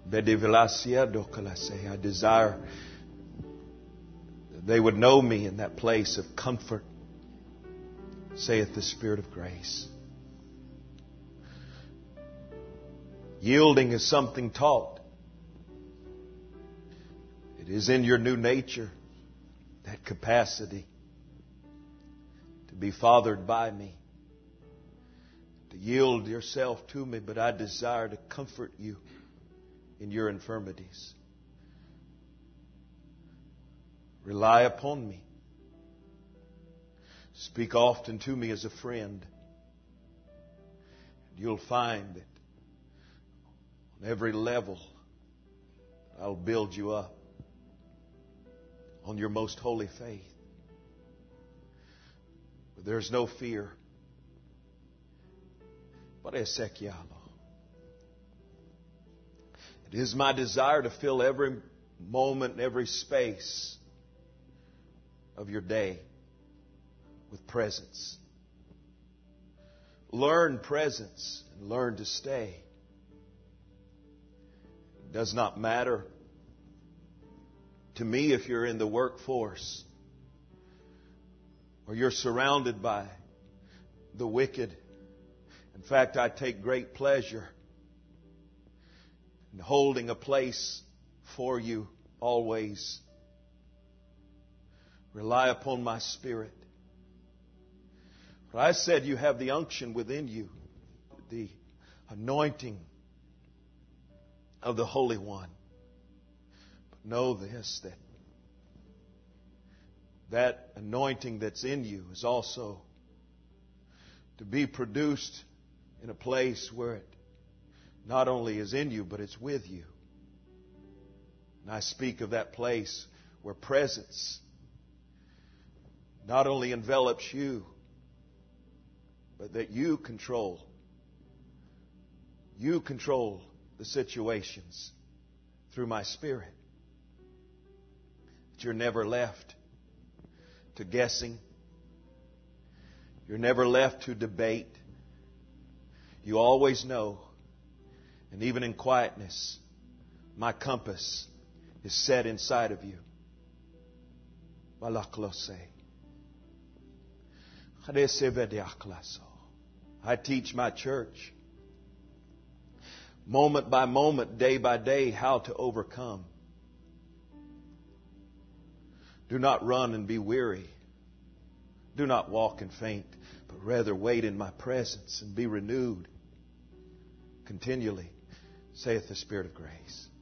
I desire that they would know me in that place of comfort, saith the Spirit of grace. Yielding is something taught. It is in your new nature, that capacity to be fathered by me, to yield yourself to me, but I desire to comfort you in your infirmities. Rely upon me. Speak often to me as a friend. You'll find that on every level, I'll build you up on your most holy faith. But there's no fear. It is my desire to fill every moment and every space of your day with presence. Learn presence and learn to stay. It does not matter to me if you're in the workforce or you're surrounded by the wicked. In fact, I take great pleasure in holding a place for you always. Rely upon my Spirit. For I said you have the unction within you, the anointing of the Holy One. But know this, that anointing that's in you is also to be produced in a place where it not only is in you, but it's with you. And I speak of that place where presence not only envelops you, but that you control the situations through my Spirit. That you're never left to guessing. You're never left to debate. You always know, and even in quietness, my compass is set inside of you. I teach my church moment by moment, day by day, how to overcome. Do not run and be weary. Do not walk and faint, but rather wait in my presence and be renewed continually, saith the Spirit of grace.